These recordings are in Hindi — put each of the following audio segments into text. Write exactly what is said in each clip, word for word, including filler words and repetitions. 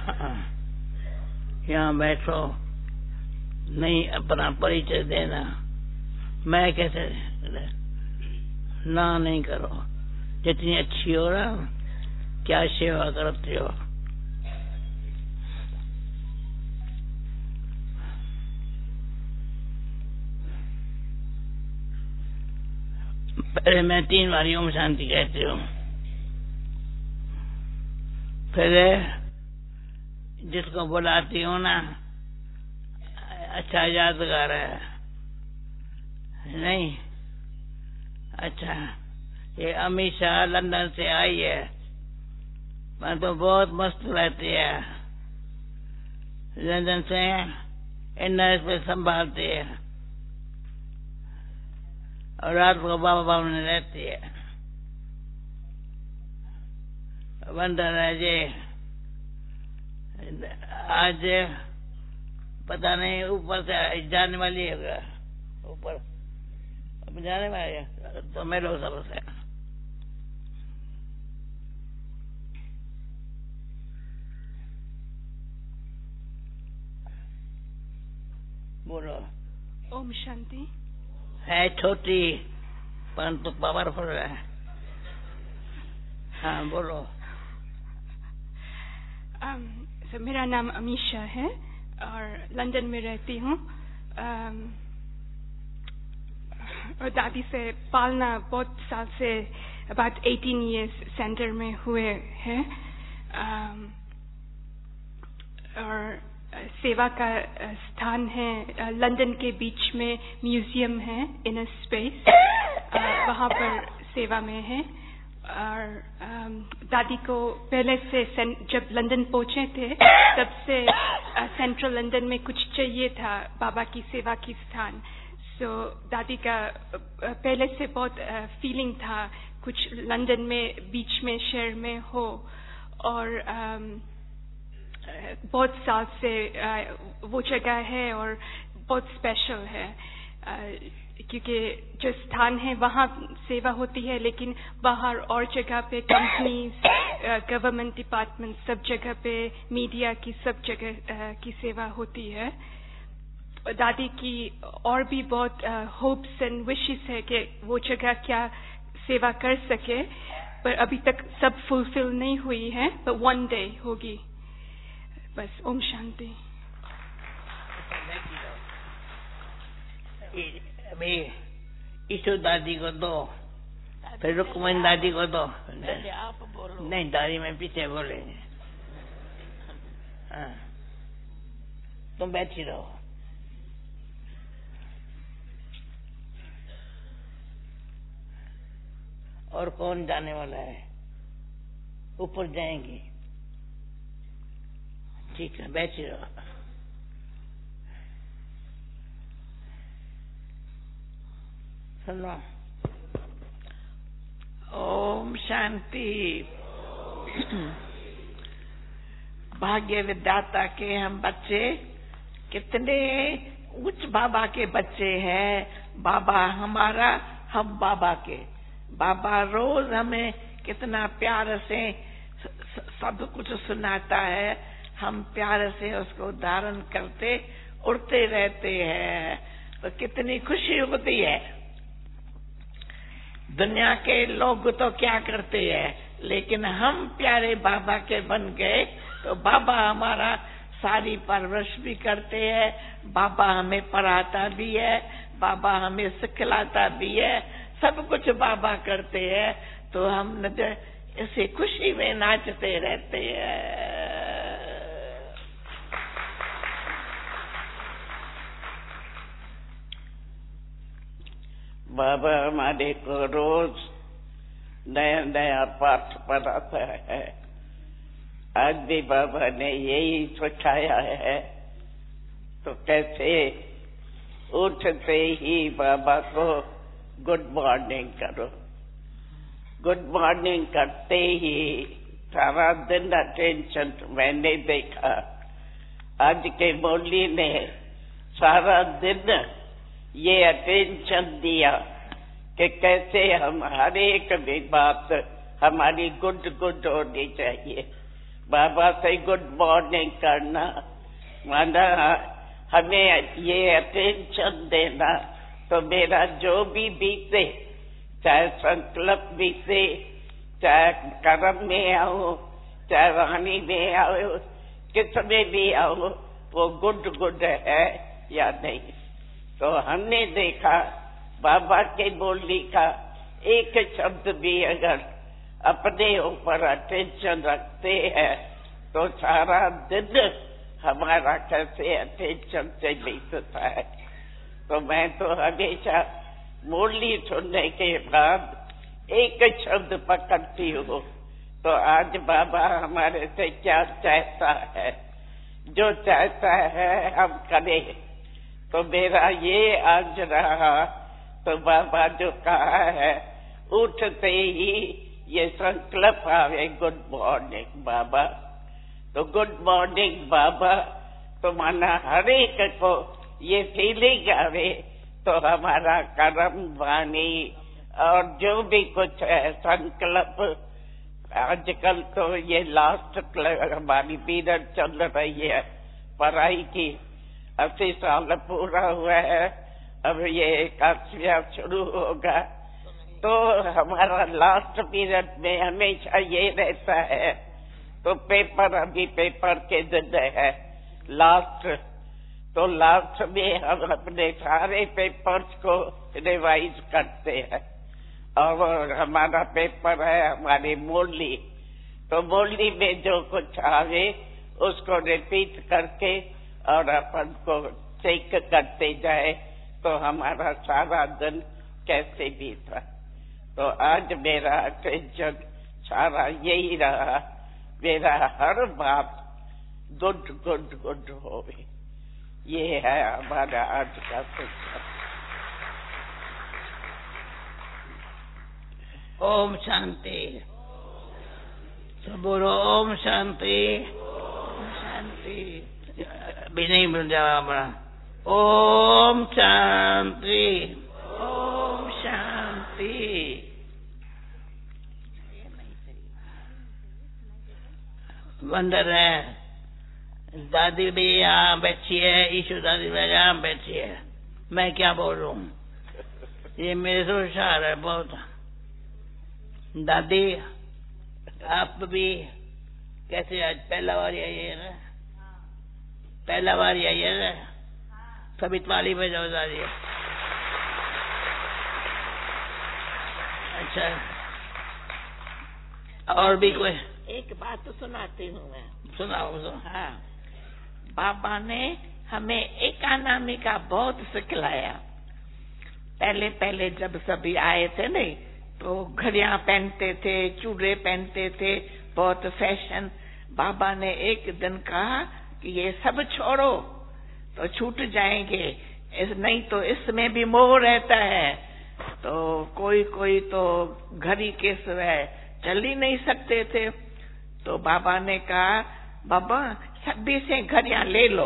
यहाँ बैठो, नहीं अपना परिचय देना, मैं कैसे ना नहीं करो, जितनी अच्छी हो ना, क्या सेवा करते हो। पहले मैं तीन बार ओम शांति कहती हूँ, फिर जिसको बुलाती हूँ ना, अच्छा यादगार है नहीं? अच्छा, ये अमीषा लंदन से आई है, मैं तो बहुत मस्त रहती है, लंदन से इंडस पे संभालती है और रात को बाबा बाबा में रहती है। वंदन है जी, आज पता नहीं ऊपर से जाने वाली है, ऊपर अब जाने वाली है, तो मैं लोग सबसे बोलो। ओम शांति। है छोटी परंतु पावरफुल है। हाँ बोलो। um, so, मेरा नाम अमीषा है और लंदन में रहती हूँ। um, और दादी से पालना बहुत साल से about eighteen years सेंटर में हुए हैं। um, और सेवा का स्थान है लंदन के बीच में, म्यूजियम है, इनर स्पेस, वहाँ पर सेवा में है। और दादी को पहले से जब लंदन पहुँचे थे तब से सेंट्रल लंदन में कुछ चाहिए था बाबा की सेवा की स्थान। सो so, दादी का पहले से बहुत फीलिंग था कुछ लंदन में बीच में शहर में हो। और बहुत साल से वो जगह है और बहुत स्पेशल है, क्योंकि जो स्थान है वहाँ सेवा होती है, लेकिन बाहर और जगह पे कंपनीज, गवर्नमेंट डिपार्टमेंट, सब जगह पे मीडिया की सब जगह की सेवा होती है। दादी की और भी बहुत होप्स एंड विशेस है कि वो जगह क्या सेवा कर सके, पर अभी तक सब फुलफिल नहीं हुई है, पर वन डे होगी। बस ओम शांति। अभी ईशु दादी को दो, फिर रुक्मणी दादी को दो। आप बोलो। नहीं, दादी में पीछे बोलेंगे। हाँ, तुम बैठी रहो। और कौन जाने वाला है? ऊपर जाएंगे? ठीक है, बैठी रहो। सुनो। ओम शांति। भाग्य विधाता के हम बच्चे कितने उच्च बाबा के बच्चे हैं। बाबा हमारा, हम बाबा के। बाबा रोज हमें कितना प्यार से सब कुछ सुनाता है, हम प्यार से उसको धारण करते उड़ते रहते हैं, तो कितनी खुशी होती है। दुनिया के लोग तो क्या करते हैं, लेकिन हम प्यारे बाबा के बन गए तो बाबा हमारा सारी परवरिश भी करते हैं, बाबा हमें पढ़ाता भी है, बाबा हमें सिखलाता भी है, सब कुछ बाबा करते हैं, तो हम इसे खुशी में नाचते रहते हैं। बाबा हमारे को रोज नया नया पाठ पढ़ाता है। आज भी बाबा ने यही सिखाया है, तो कैसे उठते ही बाबा को गुड मॉर्निंग करो। गुड मॉर्निंग करते ही सारा दिन अटेंशन, मैंने देखा आज के मौली ने सारा दिन ये अटेंशन दिया कि कैसे हम हर एक भी बात हमारी गुड गुड होनी चाहिए। बाबा से गुड मॉर्निंग करना, माना हमें ये अटेंशन देना, तो मेरा जो भी बीते, चाहे संकल्प बीते, चाहे कर्म में आओ, चाहे वाणी में आओ, किस में भी आओ, वो गुड गुड है या नहीं। तो हमने देखा बाबा के बोलने का एक शब्द भी अगर अपने ऊपर अटेंशन रखते हैं तो सारा दिन हमारा कैसे अटेंशन से बीतता है। तो मैं तो हमेशा मुरली सुनने के बाद एक शब्द पकड़ती हूँ, तो आज बाबा हमारे से क्या चाहता है, जो चाहता है हम करें। तो मेरा ये आज रहा, तो बाबा जो कहा है उठते ही ये संकल्प आवे गुड मॉर्निंग बाबा, तो गुड मॉर्निंग बाबा, तो माना हर एक को ये फीलिंग आवे, तो हमारा कर्म वाणी और जो भी कुछ है संकल्प। आजकल तो ये लास्ट हमारी पीरियड चल रही है पढ़ाई की, अस्सी साल पूरा हुआ है, अब ये एकादशियां शुरू होगा, तो हमारा लास्ट पीरियड में हमेशा ये रहता है। तो पेपर अभी पेपर के दिन है लास्ट, तो लास्ट में हम अपने सारे पेपर्स को रिवाइज करते हैं, और हमारा पेपर है हमारी मुरली, तो मुरली में जो कुछ आवे उसको रिपीट करके और अपन को चेक करते जाए, तो हमारा सारा दिन कैसे बीता। तो आज मेरा अटेंशन सारा यही रहा, मेरा हर बात गुड गुड गुड हो, ये है हमारा आज का शिक्षा। ओम शांति, सब बोलो ओम शांति, ओम शांति। भी नहीं मिल जावा, ओम शांति, ओम शांति। वंदर है, दादी भी यहाँ बैठी है, ईशु दादी भी यहाँ बैठी है, मैं क्या बोलूं, ये मेरे से होशियार है बहुत। दादी आप भी कैसे, आज पहला बार आई है ना, पहला बार आई है ना, सभी ताली बजाओ दादी। अच्छा, और भी कोई एक बात तो सुनाती हूँ मैं, सुनाओ सुनाओ। हाँ, बाबा ने हमें एकानामी का बहुत सिखलाया। पहले पहले जब सभी आए थे नहीं, तो घड़ियां पहनते थे, चूड़े पहनते थे, बहुत फैशन। बाबा ने एक दिन कहा कि ये सब छोड़ो तो छूट जाएंगे, इस नहीं तो इसमें भी मोह रहता है। तो कोई कोई तो घड़ी के सिवाय चल ही नहीं सकते थे। तो बाबा ने कहा, बाबा सभी से घड़ियां ले लो।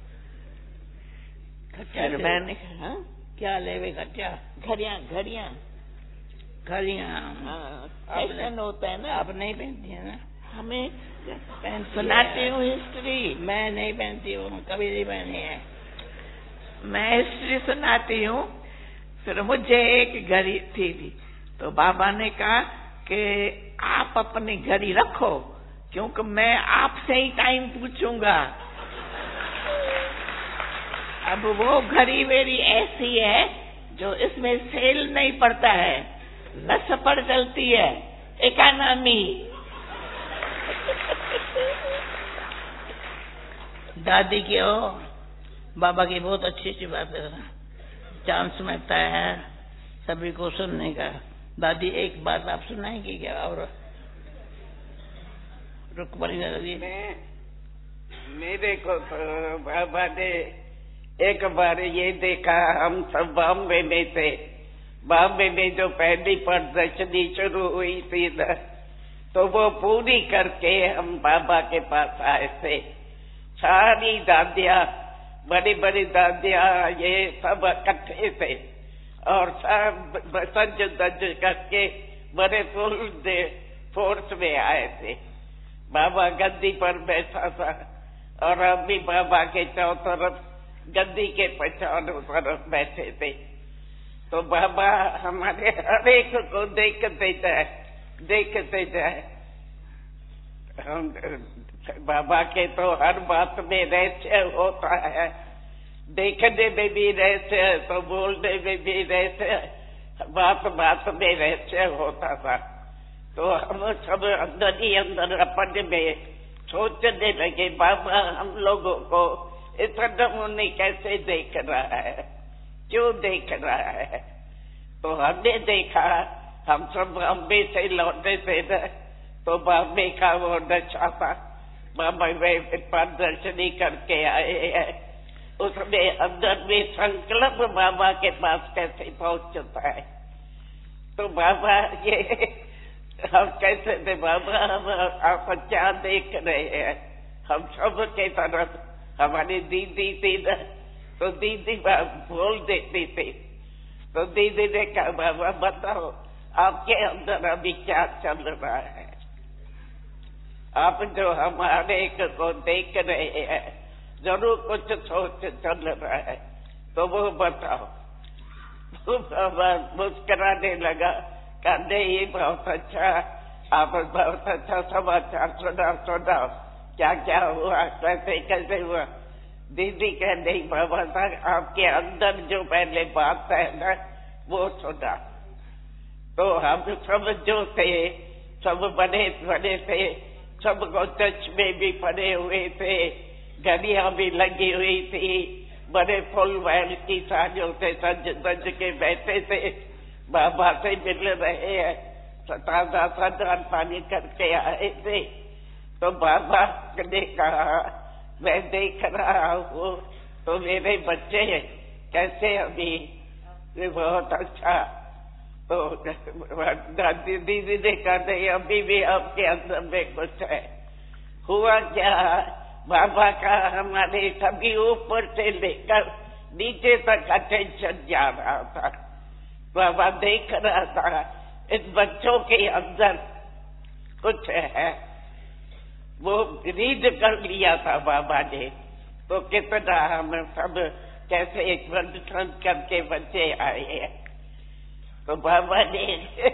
फिर मैंने कहा क्या लेवे घटिया, घड़ियां घड़ियां घड़ियां फैशन होता है ना, आप नहीं पहनती है ना, हमें पहनती सुनाती है। हूँ हिस्ट्री। मैं नहीं पहनती हूँ, कभी नहीं पहनी है। मैं हिस्ट्री सुनाती हूँ। फिर मुझे एक घड़ी थी, थी तो बाबा ने कहा कि आप अपनी घड़ी रखो, क्योंकि मैं आपसे ही टाइम पूछूंगा। अब वो घड़ी मेरी ऐसी है जो इसमें सेल नहीं पड़ता है, नस पड़ चलती है, इकोनॉमी। दादी की हो, बाबा की बहुत अच्छी अच्छी बात है, चांस मिलता है सभी को सुनने का। दादी एक बात आप सुनाएंगी क्या? और रुकमणी दादी, मेरे को तो बाबा ने एक बार ये देखा, हम सब बॉम्बे में थे, बॉम्बे में जो पहली प्रदर्शनी शुरू हुई थी ना, तो वो पूरी करके हम बाबा के पास आए थे। सारी दादियाँ, बड़ी बड़ी दादियाँ, ये सब इकट्ठे थे और सब सज धज करके बड़े फुल फोर्स में आए थे। बाबा गद्दी पर बैठा था और हम भी बाबा के चारों तरफ गद्दी के चारों तरफ बैठे थे। तो बाबा हमारे हर एक को देखते जाए देखते जाए। हम बाबा के तो हर बात में रहस्य होता है, देखने में भी रहस्य है तो बोलने में भी रहस्य है, बात बात में रहस्य होता था। तो हम सब अंदर ही अंदर अपने में सोचने लगे बाबा हम लोगों को इस नमूने कैसे देख रहा है, क्यों देख रहा है। तो हमने देखा हम सब बॉम्बे से लौटे थे न, तो बॉम्बे का वो नशा था, बॉम्बे में प्रदर्शनी करके आए हैं, उसमें अंदर में संकल्प बाबा के पास कैसे पहुंचता है। तो बाबा ये हम कैसे थे बाबा हम आप क्या देख रहे हैं। हम सब के तरफ हमारी दीदी थी न, तो दीदी बोल देती थी। तो दीदी ने कहा बाबा बताओ आपके अंदर अभी क्या चल रहा है, आप जो हमारे को देख रहे हैं जरूर कुछ सोच चल रहा है, तो वो बताओ। तो बाबा मुस्कुराने लगा, कहते ये बहुत अच्छा, आप बहुत अच्छा समाचार सुनाओ सुनाओ, क्या क्या हुआ, कैसे कैसे हुआ। दीदी कह नहीं बाबा साहब आपके अंदर जो पहले बात है ना वो सुना। तो हम सब जो थे सब बड़े बड़े थे, सबको चश्मे भी पड़े हुए थे, घड़ियां भी लगी हुई थी, बड़े फुल वैल की साड़ियों से सज सज के बैठे थे, बाबा से मिल रहे हैं, सतादा सदान पानी करके आए थे। तो बाबा ने कहा मैं देख रहा हूँ तो मेरे बच्चे कैसे अभी बहुत अच्छा। तो दादी दीदी ने कहा नहीं अभी भी आपके अंदर में कुछ है। हुआ क्या, बाबा का हमारे सभी ऊपर से लेकर नीचे तक अटेंशन जा रहा था। बाबा देख रहा था इस बच्चों के अंदर कुछ है, वो रीड कर लिया था बाबा ने। तो कितना हम सब कैसे एक प्रदर्शन करके बच्चे आए हैं। तो बाबा ने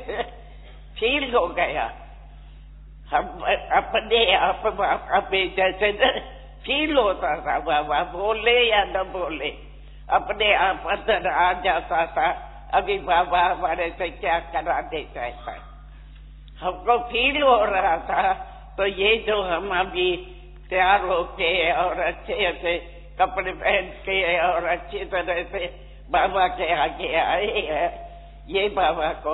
फील हो गया, हम अपने आप हमें जैसे फील होता था, बाबा बोले या न बोले अपने आप अंदर आ जाता था अभी बाबा हमारे से क्या कराने चाहता है, हमको फील हो रहा था। तो ये जो हम अभी तैयार होके और अच्छे अच्छे कपड़े पहन के और अच्छी तरह से बाबा के आगे आए हैं, ये बाबा को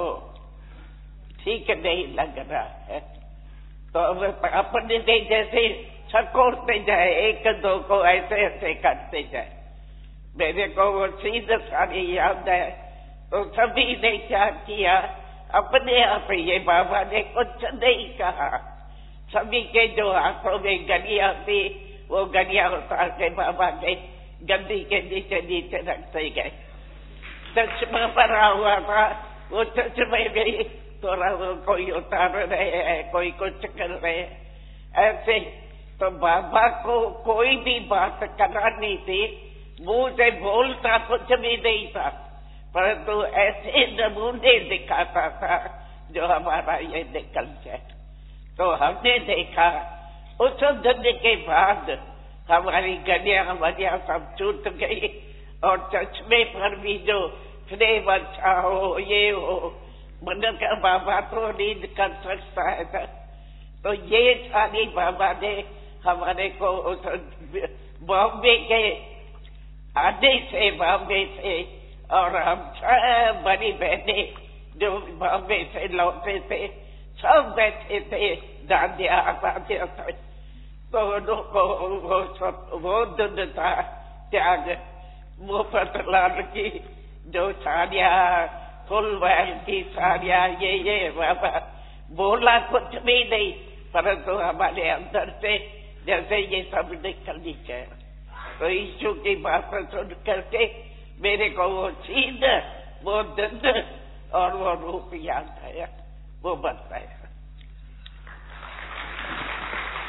ठीक नहीं लग रहा है। तो अब अपने जैसे सकोड़ते जाए, एक दो को ऐसे ऐसे करते जाए। मेरे को वो सीध सारी याद है। तो सभी ने क्या किया, अपने आप ये बाबा ने कुछ नहीं कहा, सभी के जो आंखों में गलियां थी वो गलियां उतार के बाबा के गद्दी के नीचे नीचे रखते गए। चश्मा पड़ा हुआ था, वो चश्मे में थोड़ा वो कोई उतार रहे हैं, कोई कुछ कर रहे हैं ऐसे। तो बाबा को कोई भी बात करानी थी, मुंह से बोलता कुछ भी नहीं था, परंतु ऐसे नमूने दिखाता था जो हमारा ये निकल जाए। तो हमने देखा उस दिन के बाद हमारी गलियां वलियां सब छूट गई और चश्मे पर भी जो फ्रेम अच्छा हो, ये हो, मन का बाबा तो रीड कर सकता है था। तो ये सारी बाबा ने हमारे को उस बॉम्बे के आने से बॉम्बे से और हम सब बड़ी बहने जो बॉम्बे से लौटे थे सब बैठे थे दादिया दादिया थे। तो उनको वो वो दिन था त्याग मुफ्त लाल की जो साड़ियाँ फुल वैल की साड़ियाँ ये ये बाबा बोला कुछ भी नहीं, परंतु हमारे अंदर से जैसे ये सब निकलनी चाहिए। तो यीशु की बात सुन करके मेरे को वो चीज वो दिन और वो रूप याद आया, वो बताया।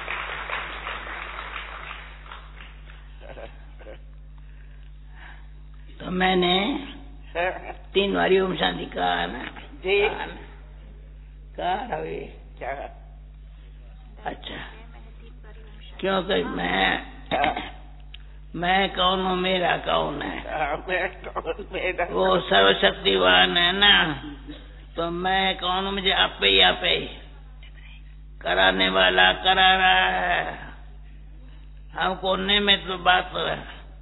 तो मैंने तीन बारी ओम शांति कहा ना जी कहा रवि क्या अच्छा क्योंकि मैं मैं कौन हूँ मेरा कौन है मैं कौन मेरा वो सर्वशक्तिवान है ना तो मैं कौन हूँ मुझे आपे ही आपे ही कराने वाला करा रहा है हम कोने में तो बात है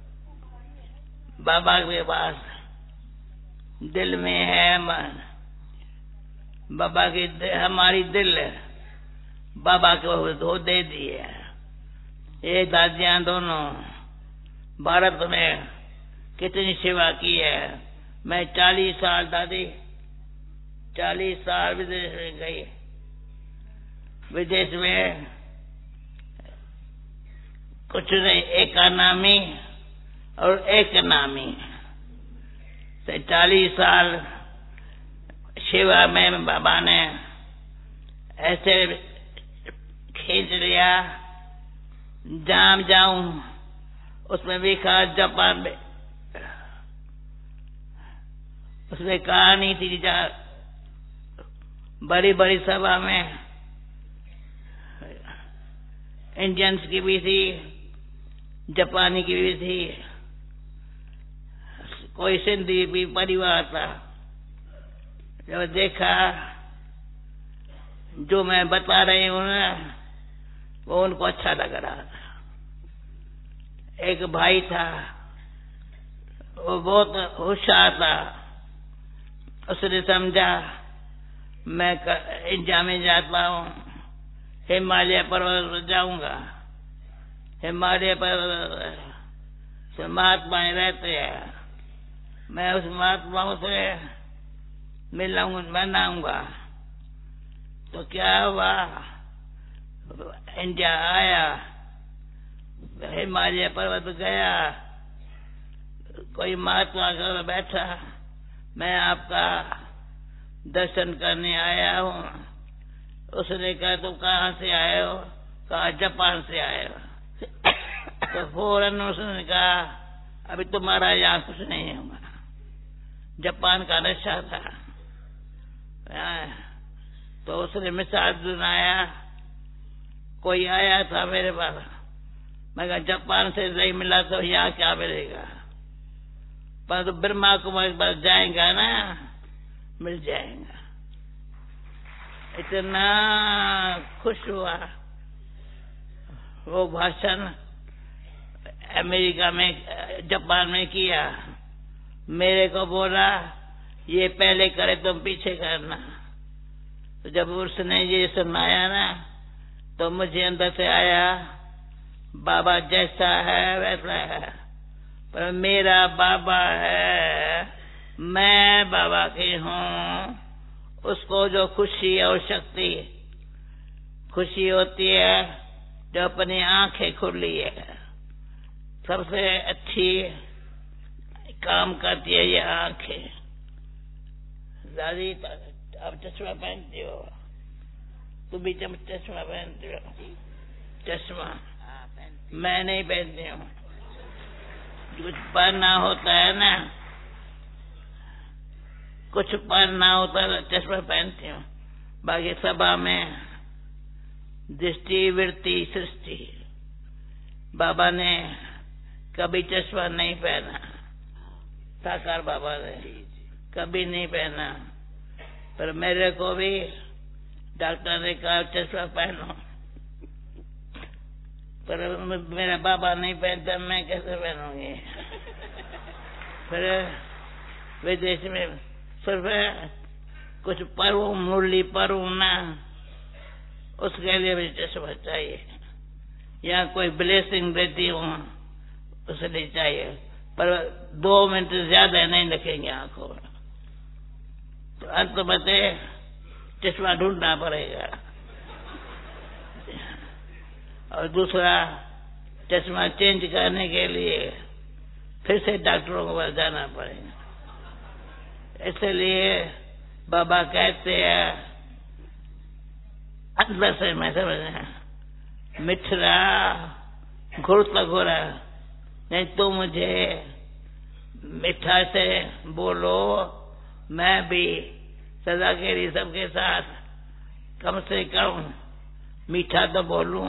बाबा के पास दिल में है मन बाबा की हमारी दिल बाबा को धो दे दी है ये दादियां दोनों भारत में कितनी सेवा की है मैं चालीस साल दादी चालीस साल विदेश में गई विदेश में कुछ नहीं एक नामी और एक नामी तो चालीस साल सेवा में बाबा ने ऐसे खींच लिया जाम जाऊं उसमें भी कहा जापान में उसमें कहानी थी जहाँ बड़ी बड़ी सभा में इंडियंस की भी थी जापानी की भी थी कोई सिंधी भी परिवार था जब देखा जो मैं बता रही हूँ ना वो उनको अच्छा लग रहा था एक भाई था वो बहुत होशियार था उसने समझा मैं इंडिया में जाता हूँ हिमालय पर्वत जाऊंगा हिमालय पर्वत महात्माएं रहते हैं मैं उस महात्माओं से मिलाऊंगा मनाऊंगा तो क्या हुआ इंडिया आया हिमालय पर्वत गया कोई महात्मा घर बैठा मैं आपका दर्शन करने आया हूँ उसने कहा तुम कहाँ से आए हो कहा जापान से आए हो तो फौरन उसने कहा अभी तुम्हारा यहाँ कुछ नहीं होगा जापान का नशा था तो उसने मिसाल सुनाया कोई आया था मेरे पास मैं कहा जापान से नहीं मिला तो यहाँ क्या मिलेगा पर तो ब्रह्मा कुमारी पास जाएगा ना मिल जाएगा इतना खुश हुआ वो भाषण अमेरिका में जापान में किया मेरे को बोला ये पहले करे तुम पीछे करना तो जब उसने ये सुनाया ना तो मुझे अंदर से आया बाबा जैसा है वैसा है पर मेरा बाबा है मैं बाबा की हूँ उसको जो खुशी और शक्ति खुशी होती है जो अपनी आंखें खुली है सबसे अच्छी काम करती है ये आंखें दादी अब चश्मा पहनती हो तुम भी चश्मा पहनती हो चश्मा मैं नहीं पहनती हूँ कुछ पहनना होता है ना कुछ पहनना होता है चश्मा पहनती हूँ बाकी सभा में दृष्टि वृत्ति सृष्टि बाबा ने कभी चश्मा नहीं पहना साकार बाबा ने कभी नहीं पहना पर मेरे को भी डॉक्टर ने कहा चश्मा पहनो पर मेरा बाबा नहीं पहनता मैं कैसे पहनूंगी फिर विदेश में सिर्फ कुछ पढ़ू मुरली पढ़ू ना उसके लिए भी चश्मा चाहिए या कोई ब्लेसिंग देती हूँ उसलिए चाहिए पर दो मिनट ज्यादा नहीं रखेंगे आंखों में तो अंत में चश्मा ढूंढना पड़ेगा और दूसरा चश्मा चेंज करने के लिए फिर से डॉक्टरों के पास जाना पड़ेगा इसलिए बाबा कहते हैं अंदर से मैं समझ मिठरा घुड़ता घोरा नहीं तो मुझे मीठा से बोलो। मैं भी सदा के लिए सबके साथ कम से कम मीठा तो बोलूं,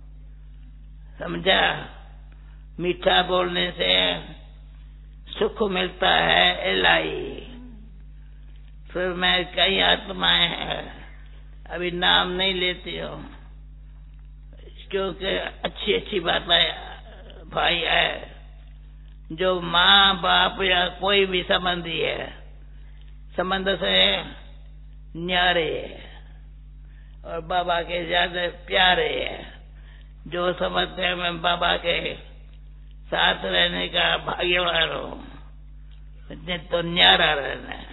समझा? मीठा बोलने से सुख मिलता है इलाही। फिर मैं कई आत्माएं हैं, अभी नाम नहीं लेती हूँ, क्योंकि अच्छी अच्छी बातें भाई है। जो माँ बाप या कोई भी संबंधी है, संबंध से न्यारे है और बाबा के ज्यादा प्यारे है। जो समझते हैं मैं बाबा के साथ रहने का भाग्यवान हूँ, तो न्यारा रहना है,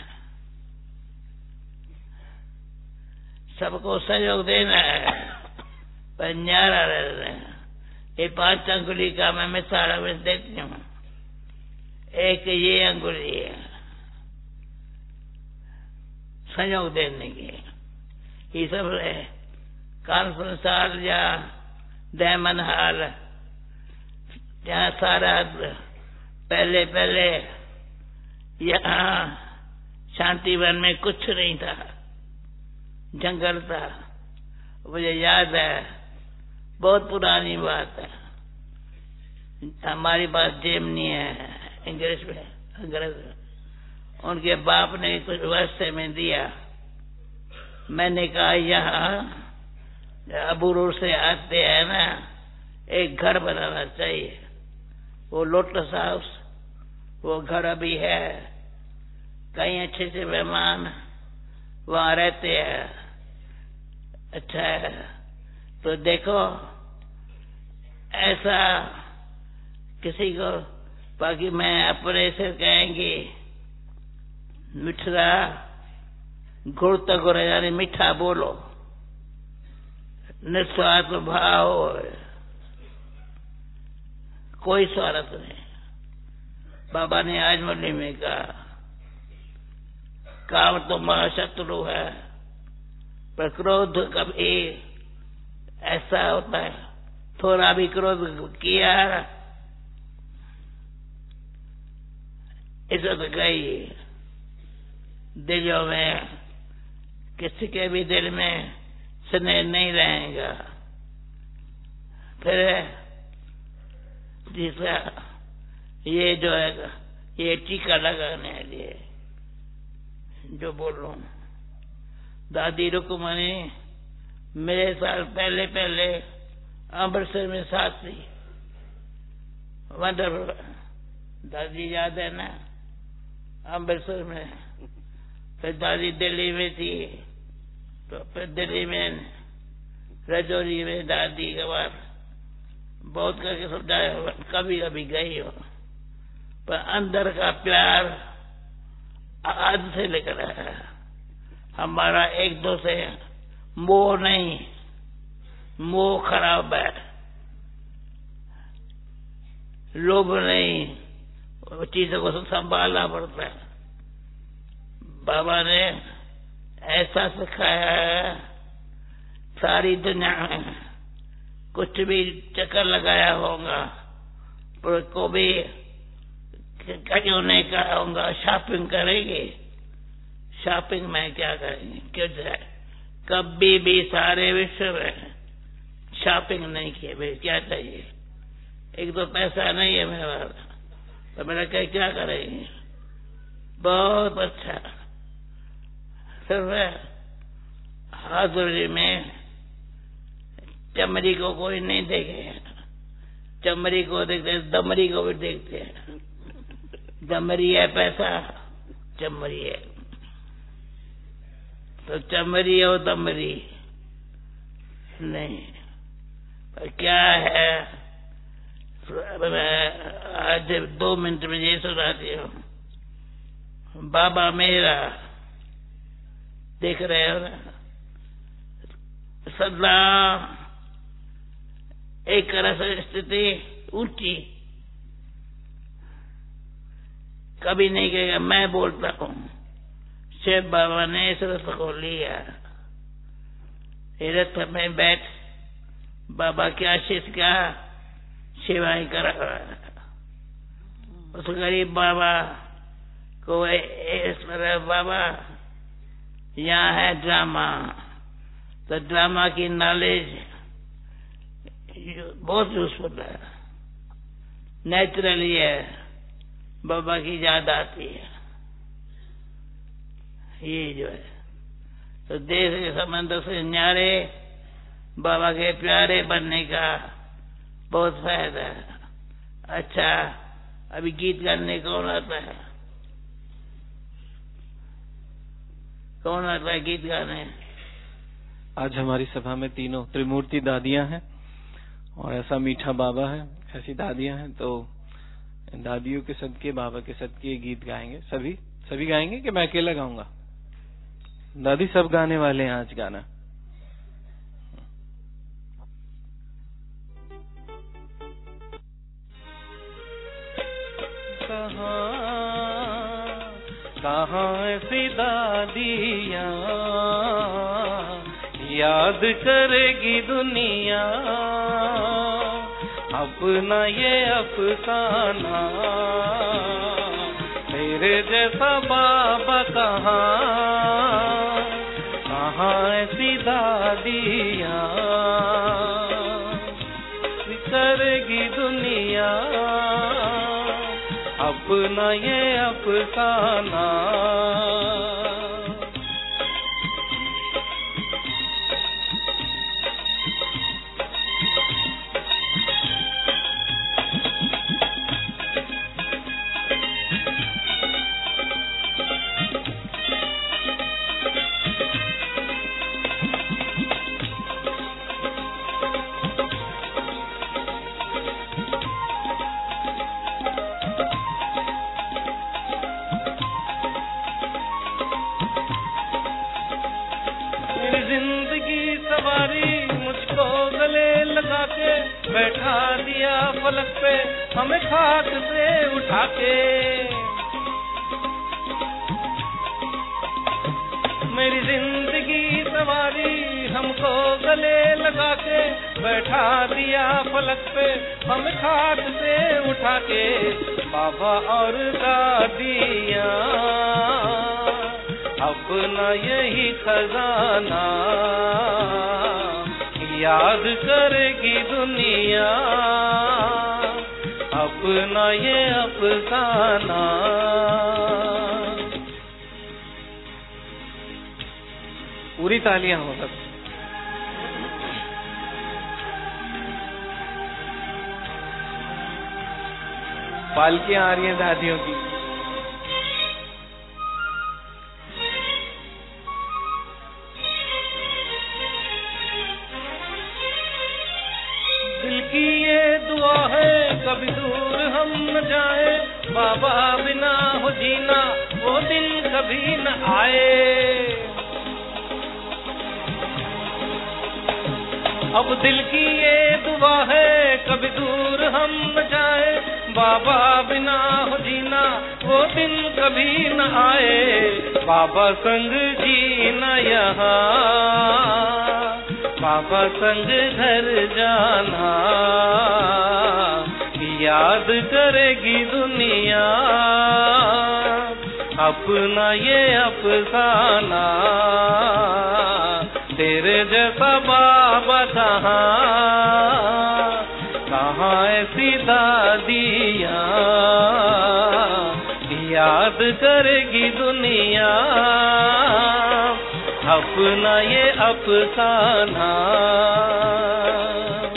सबको सहयोग देना है, पर न्यारा रहना है। ये पांच अंगुली का मैं मिसाल में देती हूँ। एक ये अंगुली है सहयोग देने की, ये सब कॉन्फ्रेंस हॉल या डायमंड हॉल, जहाँ सारा पहले पहले यहाँ शांतिवन में कुछ नहीं था, जंगल था। मुझे याद है, बहुत पुरानी बात है। हमारी पास जेमनी है इंग्लिश में, अंग्रेज में। उनके बाप ने कुछ वर्षे में दिया। मैंने कहा यहाँ अबूर से आते हैं ना, एक घर बनाना चाहिए। वो लोटस हाउस, वो घर अभी है। कई अच्छे से मेहमान वहाँ रहते हैं। अच्छा है, तो देखो ऐसा किसी को, बाकी मैं अपने से कहेंगे मिठरा गुड़ तो गुड़, यानी मीठा बोलो, निस्वार्थ भाव, कोई स्वार्थ नहीं। बाबा ने आज मुरली में कहा, काम तो महाशत्रु है, पर क्रोध कभी ऐसा होता है, थोड़ा भी क्रोध किया इज्जत गई। दिलों में किसी के भी दिल में स्नेह नहीं रहेगा। फिर जिसका ये जो है, ये टीका लगाने के लिए जो बोल रहा हूँ, दादी रुक्मणी मेरे साल पहले पहले अमृतसर में साथ थी। वंडरफुल, दादी याद है ना, अमृतसर में। फिर दादी दिल्ली में थी, तो फिर दिल्ली में रजौरी में दादी के बाद बहुत करके समझाया, कभी कभी गई हो, पर अंदर का प्यार आज से लेकर आया। हमारा एक दो से मोह नहीं, मोह खराब है, लोभ नहीं, चीजों को संभालना पड़ता है। बाबा ने ऐसा सिखाया है, सारी दुनिया में कुछ भी चक्कर लगाया होगा, पर को भी कहीं नहीं कहा होगा शॉपिंग करेंगे। शॉपिंग में क्या करेंगे, क्यों जाए? कभी भी सारे विश्व में शॉपिंग नहीं किए भाई, क्या चाहिए? एक तो पैसा नहीं है मेरे पास, तो मेरा क्या क्या करेंगे? बहुत अच्छा। सिर्फ हाजुरी में चमड़ी को कोई नहीं देखे, चमड़ी को देखते, दमड़ी को भी देखते हैं। दमड़ी है पैसा, चमड़ी है, तो चमड़ी और दमड़ी नहीं। पर क्या है, आज दो मिनट में ये सुनाती हूँ। बाबा मेरा, देख रहे हो ना, सदा एक तरह से स्थिति ऊंची, कभी नहीं कहेगा मैं बोलता हूँ। शिव बाबा ने इस रथ को लिया, रथ में बैठ बाबा के आशीष का सेवाएं करा, उस गरीब बाबा को इस तरह बाबा यहाँ है ड्रामा, तो ड्रामा की नॉलेज बहुत यूजफुल है, नेचुरली है, बाबा की याद आती है। ये जो है तो देश के संबंध से न्यारे बाबा के प्यारे बनने का बहुत फायदा है। अच्छा, अभी गीत गाने कौन आता है? कौन आता है गीत गाने? आज हमारी सभा में तीनों त्रिमूर्ति दादियां हैं और ऐसा मीठा बाबा है, ऐसी दादियां हैं, तो दादियों के सदके, बाबा के सदके गीत गाएंगे। सभी सभी गाएंगे कि मैं अकेला गाऊंगा? दादी सब गाने वाले हैं आज गाना। कहाँ कहाँ ऐसी दादियाँ याद करेगी दुनिया अपना ये अफसाना, तेरे जैसा बाबा कहाँ कहाँ ऐसी दादियाँ करेगी दुनिया अपना ये अफसाना। बैठा दिया फलक पे हमें खाक से उठा के, मेरी जिंदगी सवारी हमको गले लगा के, बैठा दिया फलक पे हमें खाक से उठा के। बाबा और दादियाँ अपना यही खजाना याद करेगी दुनिया अपना ये अफसाना। पूरी तालियां हो सब। पालकियां आ रही हैं दादियों की। कभी दूर हम न जाए, बाबा बिना हो जीना वो दिन कभी न आए। अब दिल की ये दुआ है कभी दूर हम न जाए, बाबा बिना हो जीना वो दिन कभी न आए। बाबा संग जीना यहाँ, बाबा संग घर जाना याद करेगी दुनिया अपना ये अफसाना। तेरे जैसा बाबा कहाँ कहाँ ऐसी दादियाँ याद करेगी दुनिया अपना ये अफसाना।